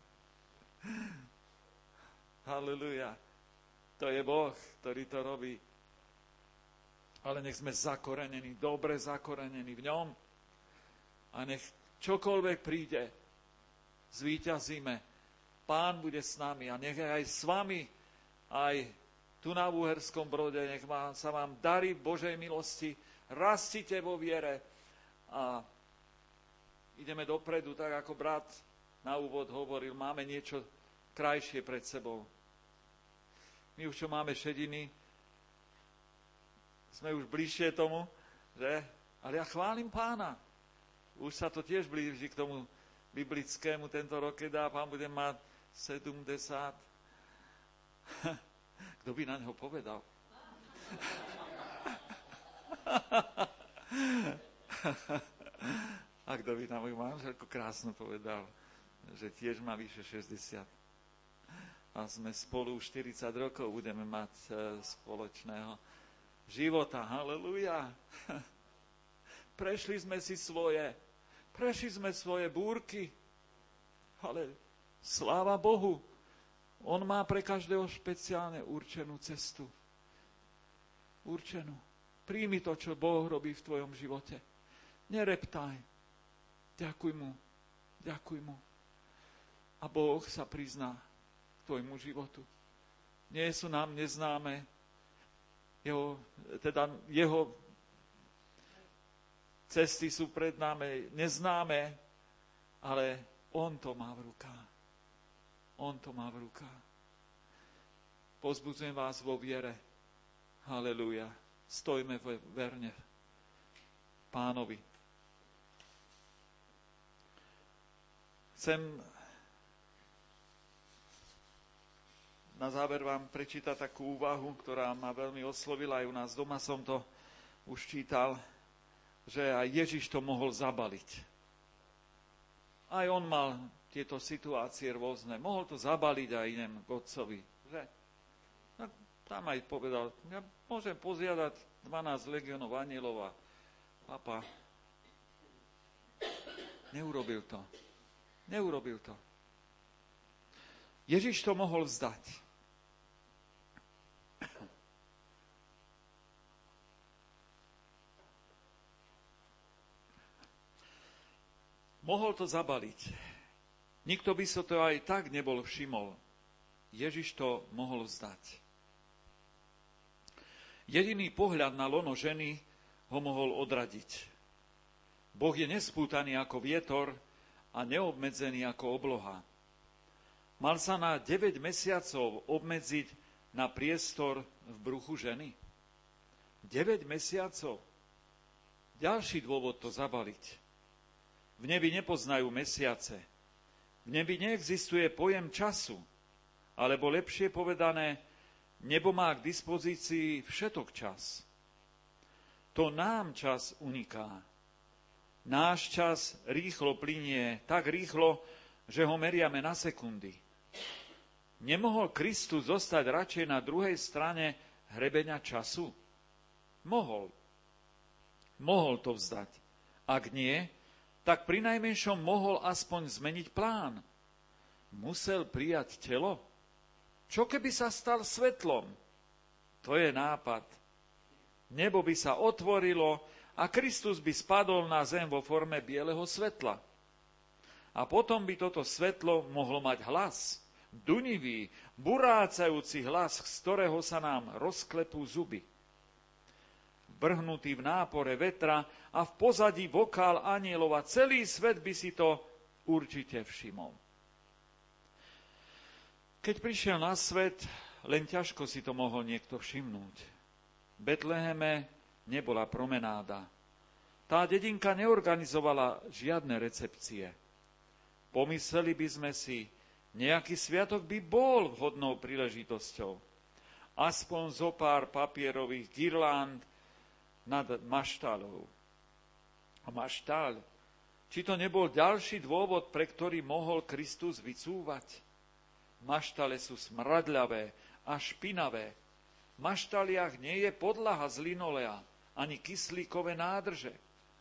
Halleluja. To je Boh, ktorý to robí. Ale nech sme zakorenení, dobre zakorenení v ňom. A nech čokoľvek príde, zvíťazíme. Pán bude s nami a nech aj s vami, aj tu na Uherskom Brode, nech sa vám darí v Božej milosti, rastite vo viere a ideme dopredu, tak ako brat na úvod hovoril, máme niečo krajšie pred sebou. My už čo máme šediny, sme už bližšie tomu, že? Ale ja chválim Pána. Už sa to tiež blíži k tomu biblickému tento rok, keď Pán bude mať 70. Kto by na neho povedal? A kto by na moju manželku krásno povedal, že tiež má vyše 60. A sme spolu 40 rokov budeme mať spoločného života. Halleluja. Prešli sme si svoje búrky, ale sláva Bohu, on má pre každého špeciálne určenú cestu. Určenú. Príjmi to, čo Boh robí v tvojom živote. Nereptaj. Ďakuj mu. A Boh sa prizná k tvojmu životu. Nie sú nám neznáme, jeho cesty sú pred nami neznáme, ale on to má v rukách. On to má v rukách. Pozbudzujem vás vo viere. Halelúja. Stojme verne Pánovi. Chcem na záver vám prečítať takú úvahu, ktorá ma veľmi oslovila. Aj u nás doma som to už čítal, že aj Ježiš to mohol zabaliť. Aj on mal tieto situácie rôzne. Mohol to zabaliť a idem k otcovi. Že? No, tam aj povedal, ja môžem požiadať 12 legionov anielov a papa. Neurobil to. Ježiš to mohol vzdať. Mohol to zabaliť. Nikto by sa to aj tak nebol všimol. Ježiš to mohol vzdať. Jediný pohľad na lono ženy ho mohol odradiť. Boh je nespútaný ako vietor a neobmedzený ako obloha. Mal sa na 9 mesiacov obmedziť na priestor v bruchu ženy? 9 mesiacov. Ďalší dôvod to zabaliť. V nebi nepoznajú mesiace. V nebi neexistuje pojem času, alebo lepšie povedané, nebo má k dispozícii všetok čas. To nám čas uniká. Náš čas rýchlo plynie, tak rýchlo, že ho meriame na sekundy. Nemohol Kristus zostať radšej na druhej strane hrebeňa času? Mohol. Mohol to vzdať. Ak nie, tak prinajmenšom mohol aspoň zmeniť plán. Musel prijať telo? Čo keby sa stal svetlom? To je nápad. Nebo by sa otvorilo a Kristus by spadol na zem vo forme bieleho svetla. A potom by toto svetlo mohlo mať hlas, dunivý, burácajúci hlas, z ktorého sa nám rozklepú zuby. Vrhnutý v nápore vetra a v pozadí vokál anielov a celý svet by si to určite všimol. Keď prišiel na svet, len ťažko si to mohol niekto všimnúť. V Betleheme nebola promenáda. Tá dedinka neorganizovala žiadne recepcie. Pomysleli by sme si, nejaký sviatok by bol vhodnou príležitosťou. Aspoň zo pár papierových girlánd nad maštalou. A maštal, či to nebol ďalší dôvod, pre ktorý mohol Kristus vycúvať? Maštale sú smradľavé a špinavé. V maštaliach nie je podlaha z linolea, ani kyslíkové nádrže.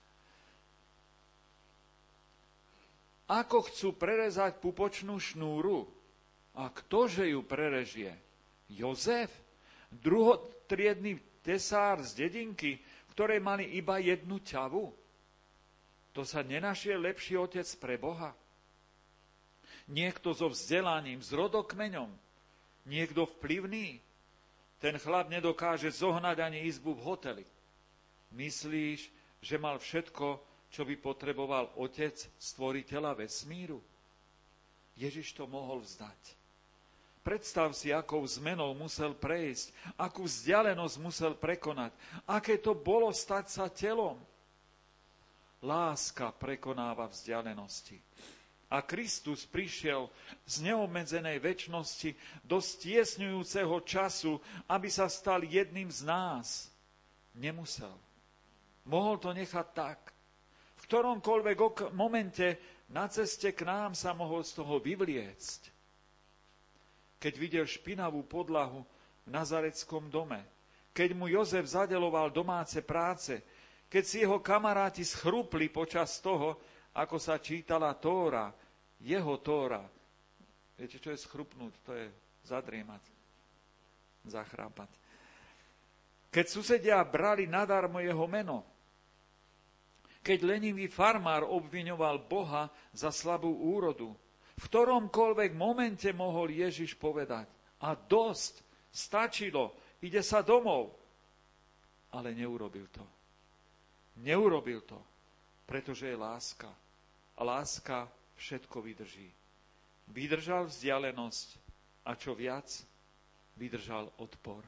Ako chcú prerezať pupočnú šnúru? A ktože ju prerežie? Jozef? Druhotriedny tesár z dedinky, v ktorej mali iba jednu ťavu? To sa nenašiel lepší otec pre Boha? Niekto so vzdelaním, s rodokmeňom? Niekto vplyvný? Ten chlap nedokáže zohnať ani izbu v hoteli. Myslíš, že mal všetko, čo by potreboval Otec, stvoriteľa vesmíru? Ježiš to mohol vzdať. Predstav si, akou zmenou musel prejsť, akú vzdialenosť musel prekonať, aké to bolo stať sa telom. Láska prekonáva vzdialenosti. A Kristus prišiel z neobmedzenej večnosti do stiesňujúceho času, aby sa stal jedným z nás. Nemusel. Mohol to nechať tak. V ktoromkoľvek momente na ceste k nám sa mohol z toho vyvliecť. Keď videl špinavú podlahu v nazareckom dome, keď mu Jozef zadeľoval domáce práce, keď si jeho kamaráti schrupli počas toho, ako sa čítala Tóra, jeho Tóra. Viete, čo je schrupnúť? To je zadriemať, zachrápať. Keď susedia brali nadarmo jeho meno, keď lenivý farmár obviňoval Boha za slabú úrodu, v ktoromkoľvek momente mohol Ježiš povedať: a dosť, stačilo, ide sa domov. Ale neurobil to. Neurobil to, pretože je láska. A láska všetko vydrží. Vydržal vzdialenosť a čo viac, vydržal odpor.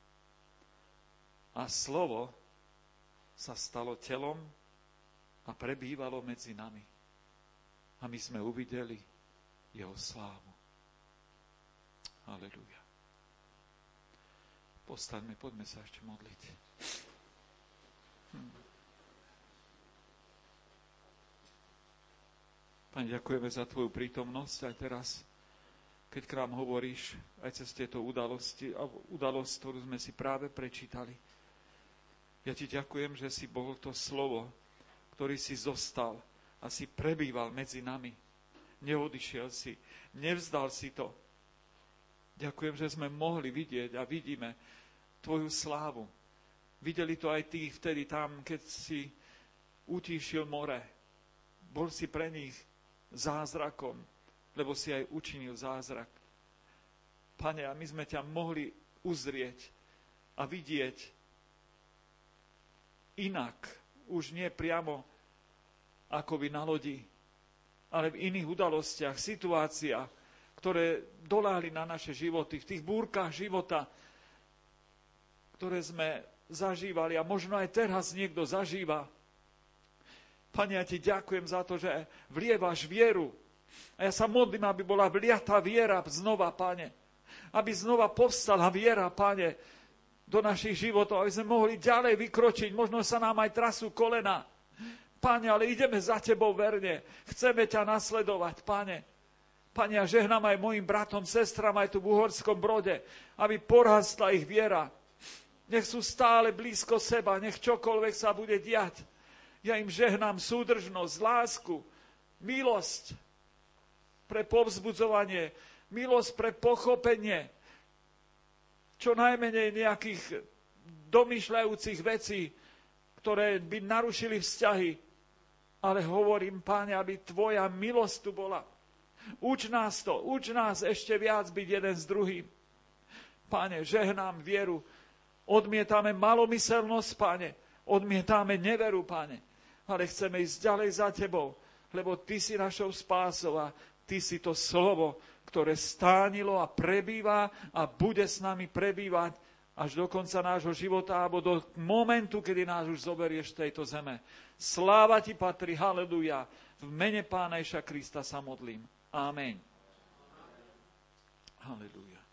A slovo sa stalo telom a prebývalo medzi nami. A my sme uvideli jeho slávu. Halelúja. Postaňme, poďme sa ešte modliť. Pane, ďakujeme za tvoju prítomnosť aj teraz, keď k nám hovoríš aj cez tieto udalosť, ktorú sme si práve prečítali. Ja ti ďakujem, že si bol to slovo, ktorý si zostal a si prebýval medzi nami. Neodišiel si, nevzdal si to. Ďakujem, že sme mohli vidieť a vidíme tvoju slávu. Videli to aj tí vtedy tam, keď si utíšil more. Bol si pre nich zázrakom, lebo si aj učinil zázrak. Pane, a my sme ťa mohli uzrieť a vidieť inak, už nie priamo akoby na lodi, ale v iných udalostiach, situáciách, ktoré doláhli na naše životy, v tých búrkach života, ktoré sme zažívali a možno aj teraz niekto zažíva. Pane, ja ti ďakujem za to, že vlievaš vieru. A ja sa modlím, aby bola vliatá viera znova, Pane. Aby znova povstala viera, Pane, do našich životov, aby sme mohli ďalej vykročiť. Možno sa nám aj trasú kolena. Pane, ale ideme za tebou verne. Chceme ťa nasledovať, Pane. Pane, ja žehnám aj mojim bratom, sestram aj tu v Uhorskom Brode, aby porastla ich viera. Nech sú stále blízko seba, nech čokoľvek sa bude diať. Ja im žehnám súdržnosť, lásku, milosť pre povzbudzovanie, milosť pre pochopenie, čo najmenej nejakých domýšľajúcich vecí, ktoré by narušili vzťahy. Ale hovorím, Páne, aby tvoja milosť tu bola. Uč nás ešte viac byť jeden s druhým. Páne, žehnám vieru. Odmietame malomyselnosť, Páne. Odmietame neveru, Páne. Ale chceme ísť ďalej za tebou, lebo ty si našou spásou a ty si to slovo, ktoré stánilo a prebýva a bude s nami prebývať až do konca nášho života alebo do momentu, kedy nás už zoberieš z tejto zeme. Sláva ti patrí, haleluja. V mene Pána Ježiša Krista sa modlím. Amen. Haleluja.